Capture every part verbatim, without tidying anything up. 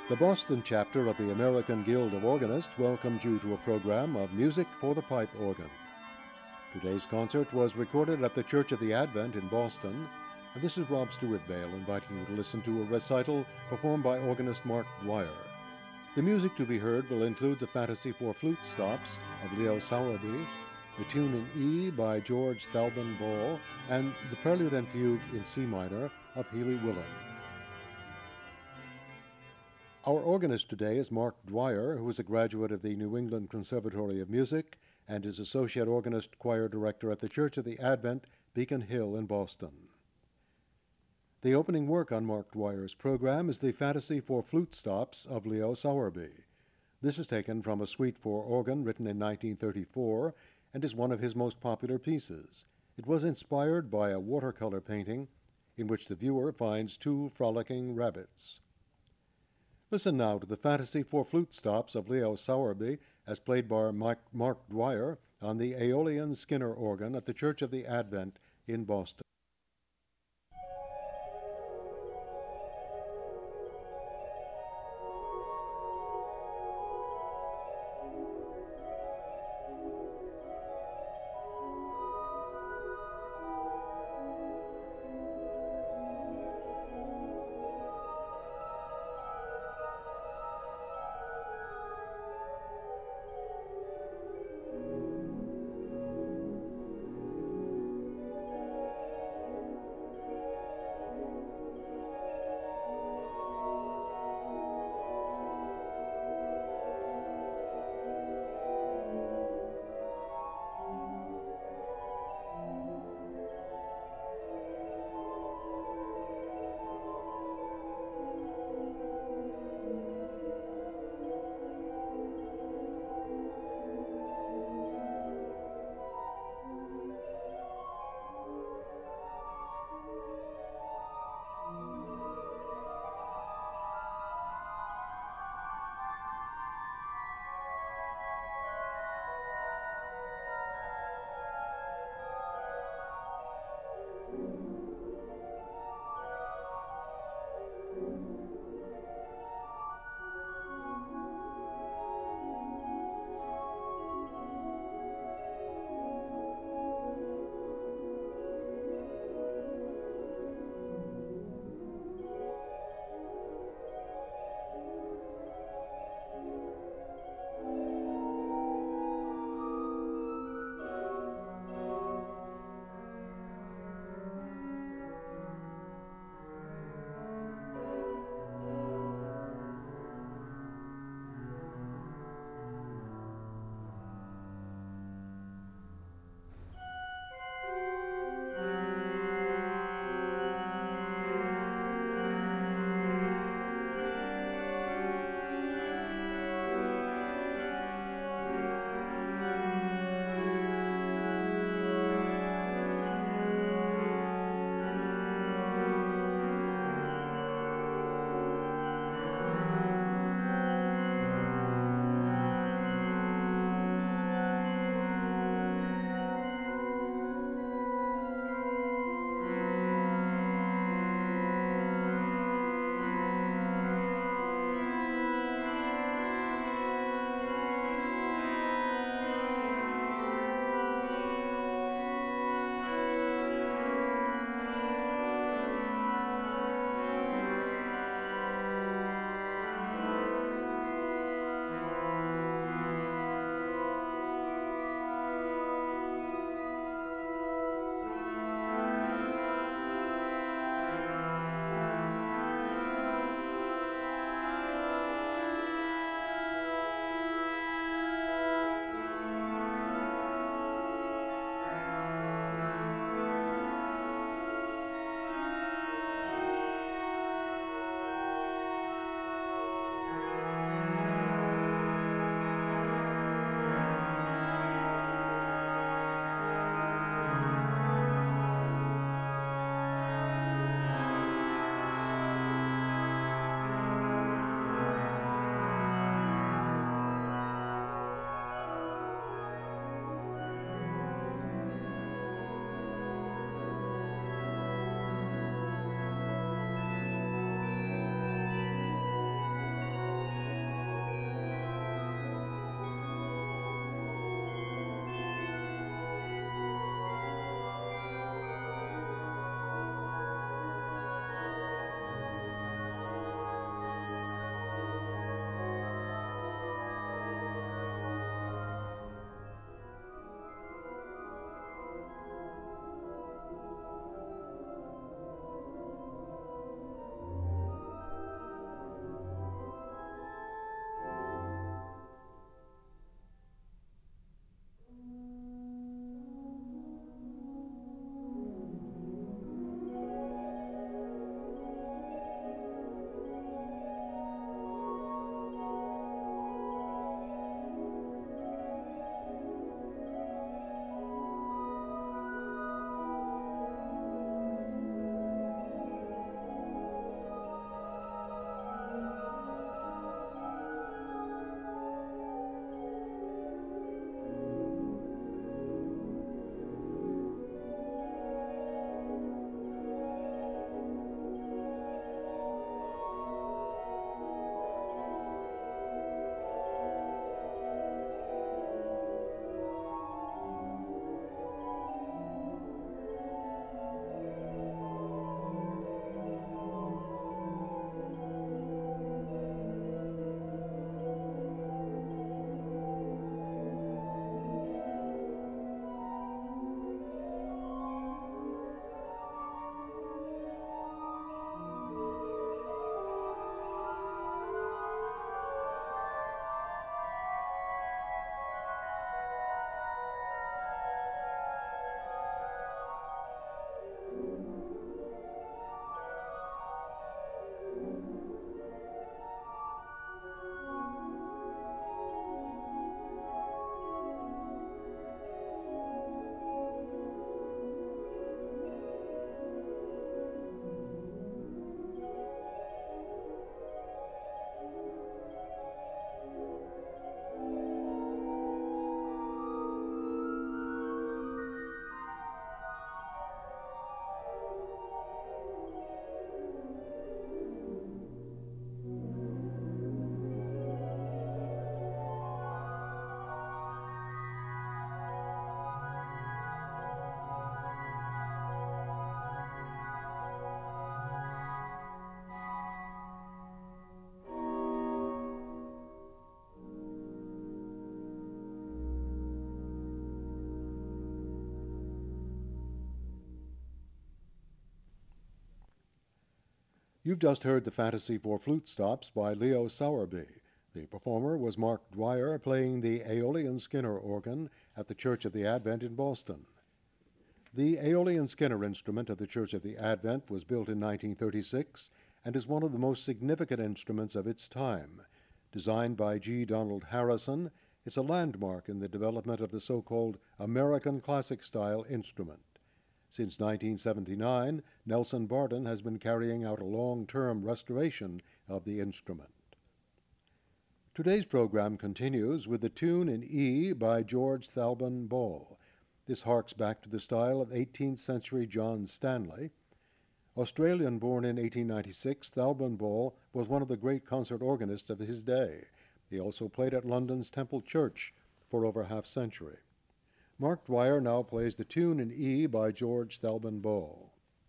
The Boston chapter of the American Guild of Organists welcomes you to a program of music for the pipe organ. Today's concert was recorded at the Church of the Advent in Boston, and this is Rob Stewart Bale inviting you to listen to a recital performed by organist Mark Dwyer. The music to be heard will include the Fantasy for Flute Stops of Leo Sowerby, the tune in E by George Thalben Ball, and the Prelude and Fugue in C minor of Healy Willan. Our organist today is Mark Dwyer, who is a graduate of the New England Conservatory of Music and is Associate Organist Choir Director at the Church of the Advent, Beacon Hill in Boston. The opening work on Mark Dwyer's program is the Fantasy for Flute Stops of Leo Sowerby. This is taken from a suite for organ written in nineteen thirty-four and is one of his most popular pieces. It was inspired by a watercolor painting in which the viewer finds two frolicking rabbits. Listen now to the Fantasy for Flute Stops of Leo Sowerby as played by Mark Dwyer on the Aeolian Skinner organ at the Church of the Advent in Boston. You've just heard the Fantasy for Flute Stops by Leo Sowerby. The performer was Mark Dwyer playing the Aeolian Skinner organ at the Church of the Advent in Boston. The Aeolian Skinner instrument of the Church of the Advent was built in nineteen thirty-six and is one of the most significant instruments of its time. Designed by G. Donald Harrison, it's a landmark in the development of the so-called American classic-style instrument. Since nineteen seventy-nine, Nelson Barden has been carrying out a long-term restoration of the instrument. Today's program continues with the tune in E by George Thalben Ball. This harks back to the style of eighteenth century John Stanley. Australian born in eighteen ninety-six, Thalben Ball was one of the great concert organists of his day. He also played at London's Temple Church for over half a century. Mark Dwyer now plays the tune in E by George Thalben Ball.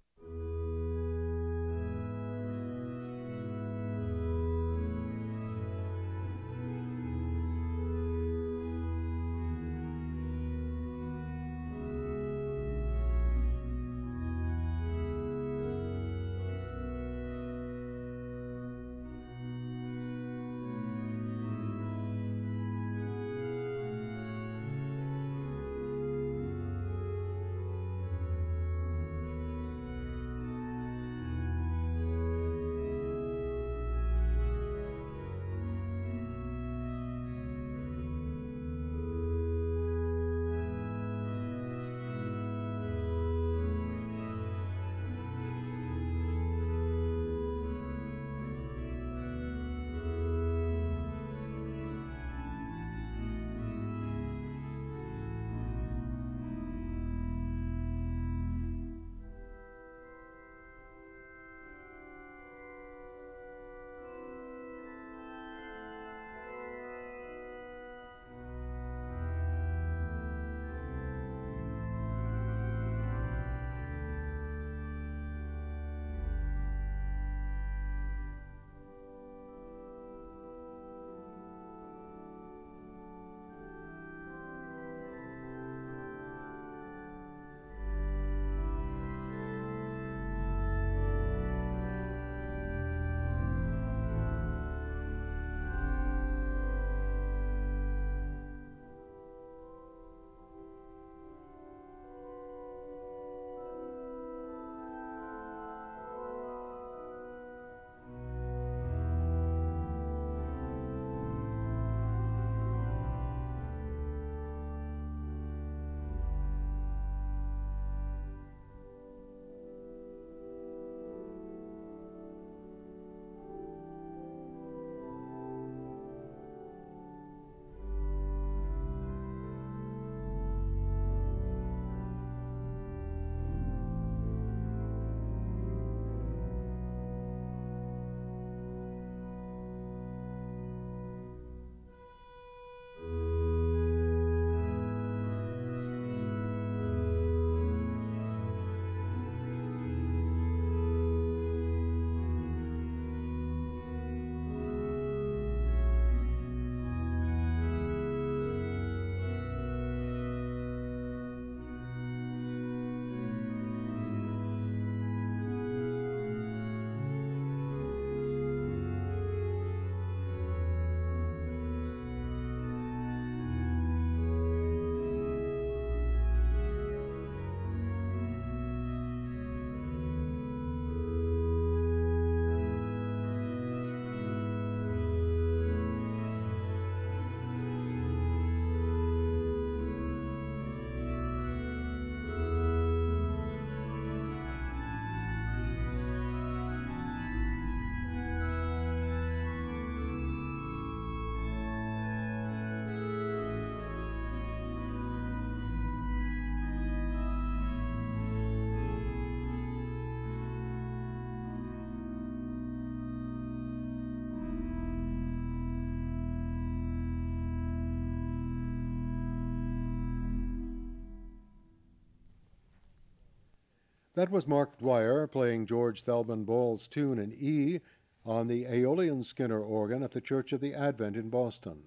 That was Mark Dwyer playing George Thalben Ball's tune in E on the Aeolian Skinner organ at the Church of the Advent in Boston.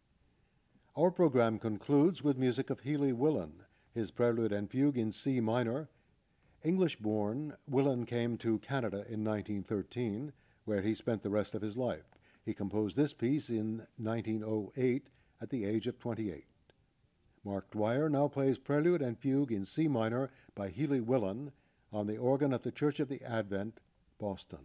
Our program concludes with music of Healy Willan, his Prelude and Fugue in C minor, English-born, Willan came to Canada in nineteen thirteen, where he spent the rest of his life. He composed this piece in nineteen oh eight at the age of twenty-eight. Mark Dwyer now plays Prelude and Fugue in C minor by Healy Willan on the organ at the Church of the Advent, Boston.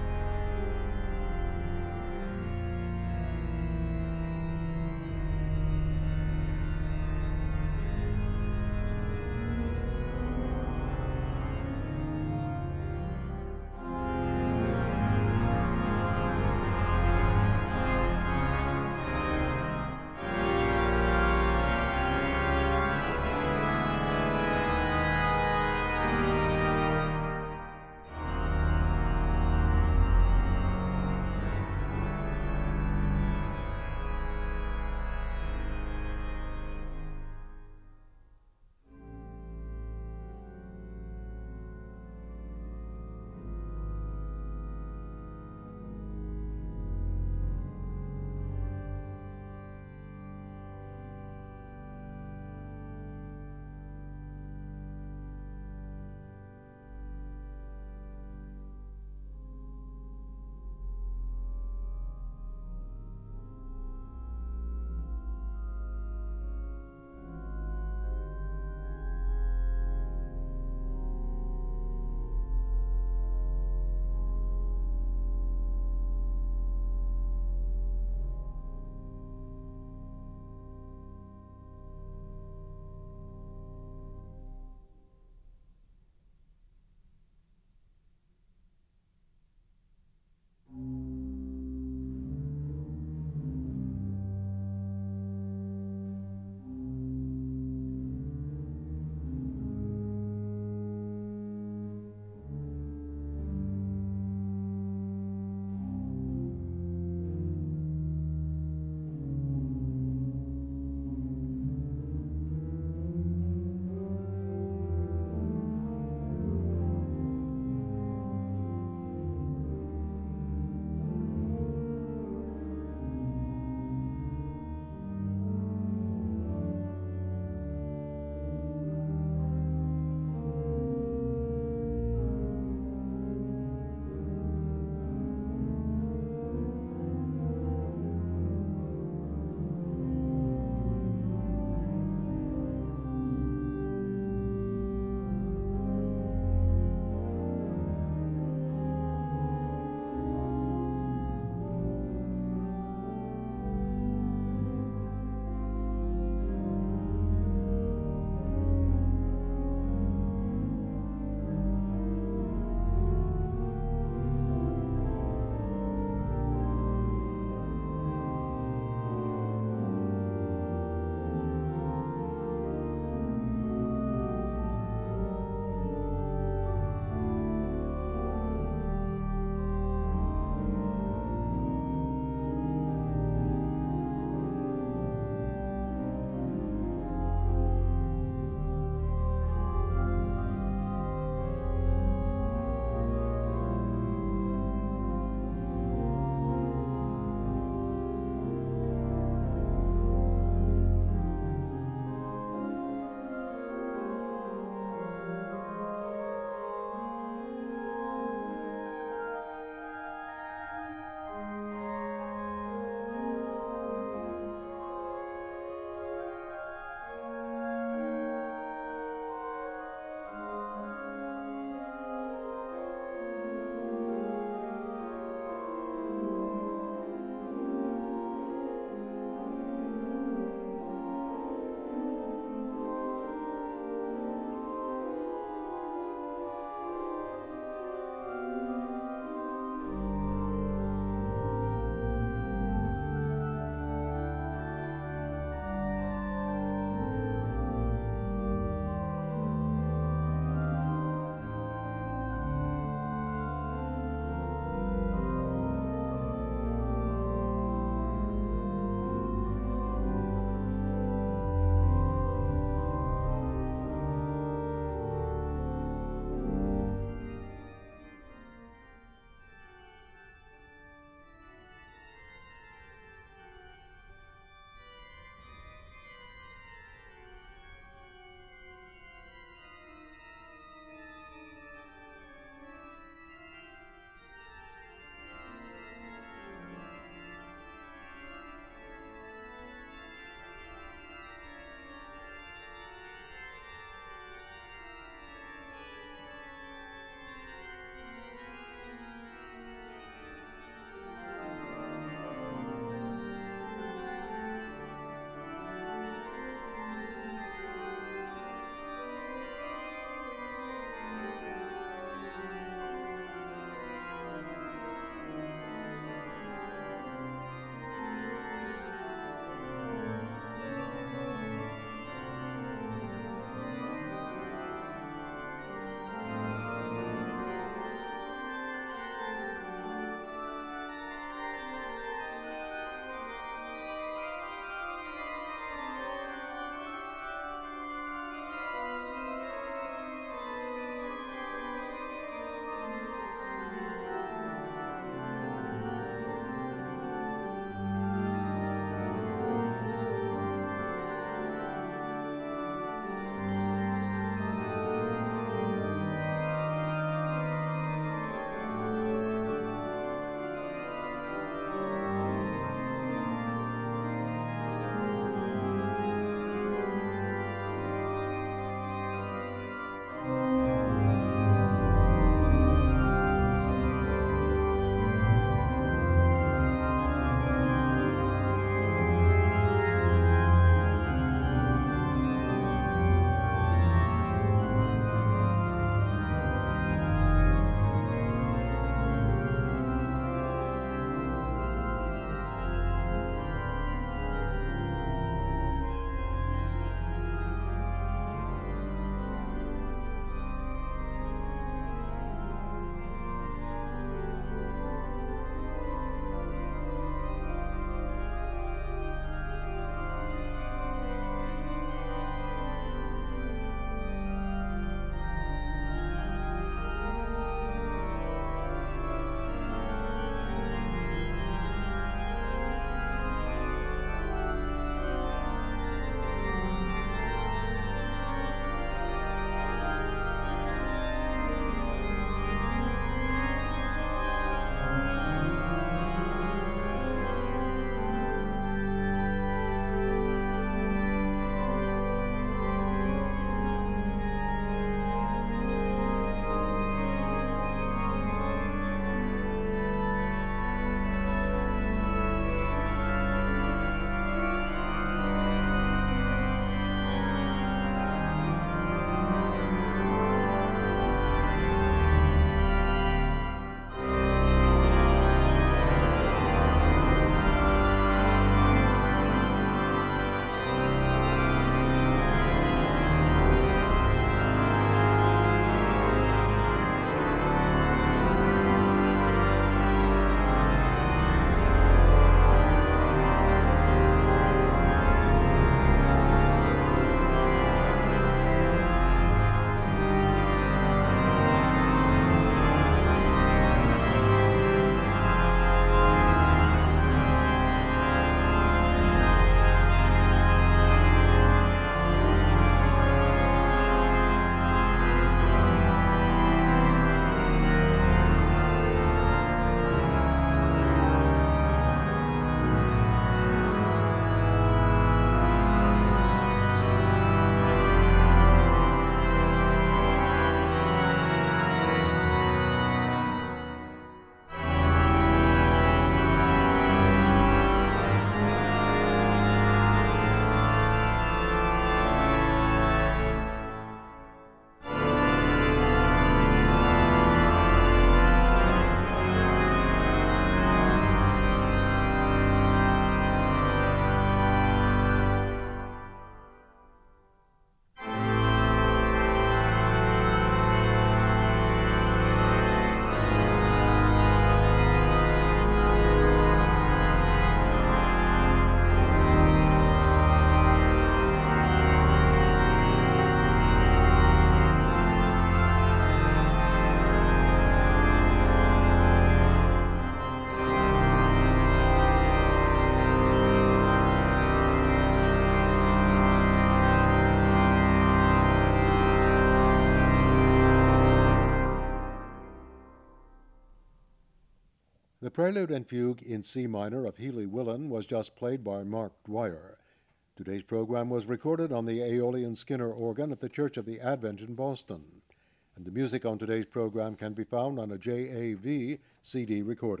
Prelude and Fugue in C minor of Healy Willan was just played by Mark Dwyer. Today's program was recorded on the Aeolian Skinner organ at the Church of the Advent in Boston. And the music on today's program can be found on a J A V C D recording.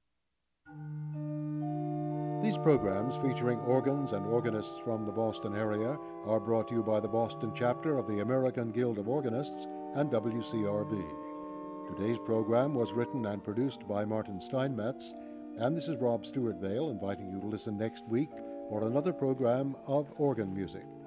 These programs, featuring organs and organists from the Boston area, are brought to you by the Boston chapter of the American Guild of Organists and W C R B. Today's program was written and produced by Martin Steinmetz, and this is Rob Stewart Vale inviting you to listen next week for another program of organ music.